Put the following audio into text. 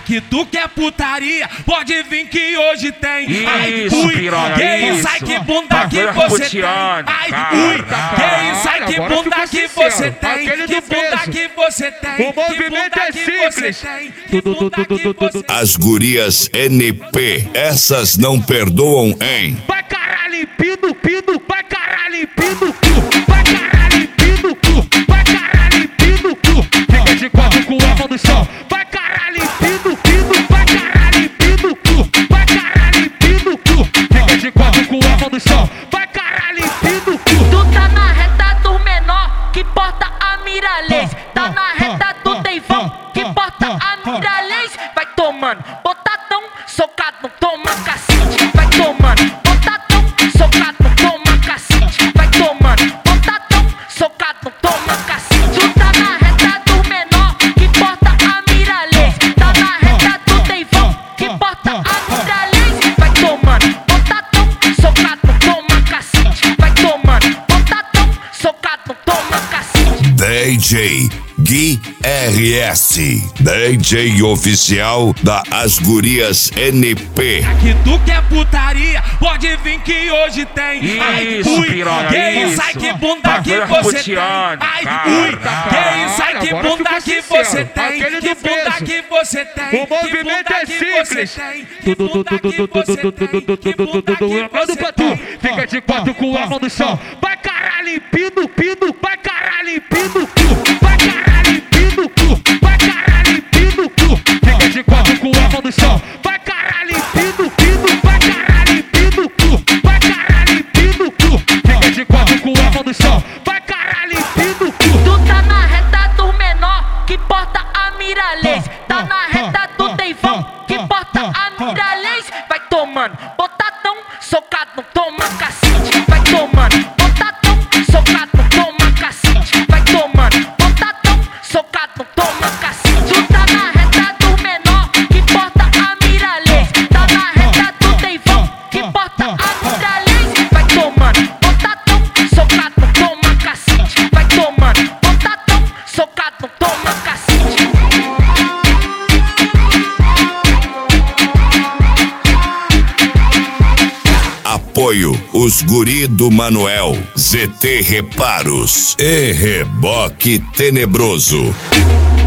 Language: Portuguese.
que tu quer putaria, pode vir que hoje tem. Isso, piranha, que isso, ai que bunda que você tem. Ai, ui, que isso, ai que bunda que você tem. Que bunda que você tem. O movimento é simples. As gurias NP, essas não perdoam, hein? Vai caralho, pido, pido, vai caralho, pido, vai caralho, pido, vai caralho, pido, fica de quatro com a mão no chão. Vai caralho, pido, pido, vai caralho, pido, vai caralho, pido, fica de quatro com a mão no chão. Vai caralho, pido, Tu tá na reta do menor que porta a miralês. Tá na reta do Deivão que porta a miralês. Vai tomando, botadão, socado, toma cacete. Vai tomando, botadão, socado, toma cacete. Vai tomando, botadão, socado, toma cacete. Tu tá na reta do menor que porta a miralês. Tá na reta do Deivão que porta a miralês. Vai tomando, botadão, socado, toma cacete. Vai tomando, botadão, socado, toma cacete. DJ Gui RS, DJ oficial da As Gurias NP. Que tu quer putaria, pode vir que hoje tem. Isso, piranha, que isso, isso. ai que bunda que você tem. Ai, ui, que isso, ai que bunda que você tem. Que bunda que você tem. O movimento é simples. Manda pra tu, fica de quatro com a mão no chão. Vai caralho, pido, pido, vai caralho, pido, vai caralho, pido, vai caralho, pido, fica de quatro com a mão no chão. Vai caralho, pido, pido, vai caralho, pido, vai caralho, pido, fica de quatro com a mão no chão. Vai caralho, pido, Tu tá na reta do menor que porta a miralês. Tá na reta do Deivão que porta a miralês. Vai tomando, botadão, socado, toma cacete. Vai tomando, botadão, socado, toma cacete. Vai tomando, botadão, socado, toma cacete. Tu tá na reta do menor que porta a miralês. Tá na reta do Deivão que porta a miralês. Vai tomando, botadão, socado, toma cacete. Vai tomando, botadão, socado, toma cacete. Apoio os guri do Manuel, ZT Reparos e Reboque Tenebroso.